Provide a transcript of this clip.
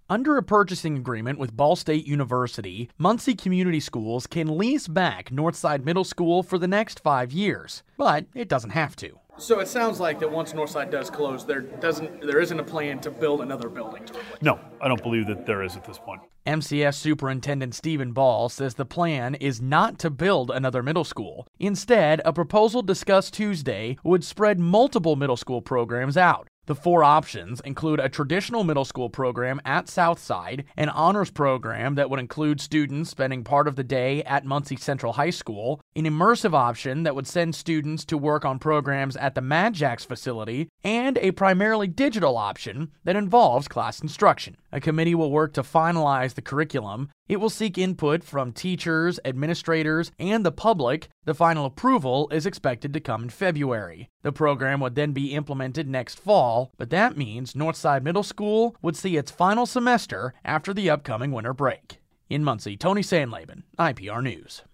Under a purchasing agreement with Ball State University, Muncie Community Schools can lease back Northside Middle School for the next 5 years, but it doesn't have to. So it sounds like that once Northside does close, there isn't a plan to build another building to replace. No, I don't believe that there is at this point. MCS Superintendent Stephen Ball says the plan is not to build another middle school. Instead, a proposal discussed Tuesday would spread multiple middle school programs out. The 4 options include a traditional middle school program at Southside, an honors program that would include students spending part of the day at Muncie Central High School, an immersive option that would send students to work on programs at the Mad Jacks facility, and a primarily digital option that involves class instruction. A committee will work to finalize the curriculum. It will seek input from teachers, administrators, and the public. The final approval is expected to come in February. The program would then be implemented next fall, but that means Northside Middle School would see its final semester after the upcoming winter break. In Muncie, Tony Sandlaben, IPR News.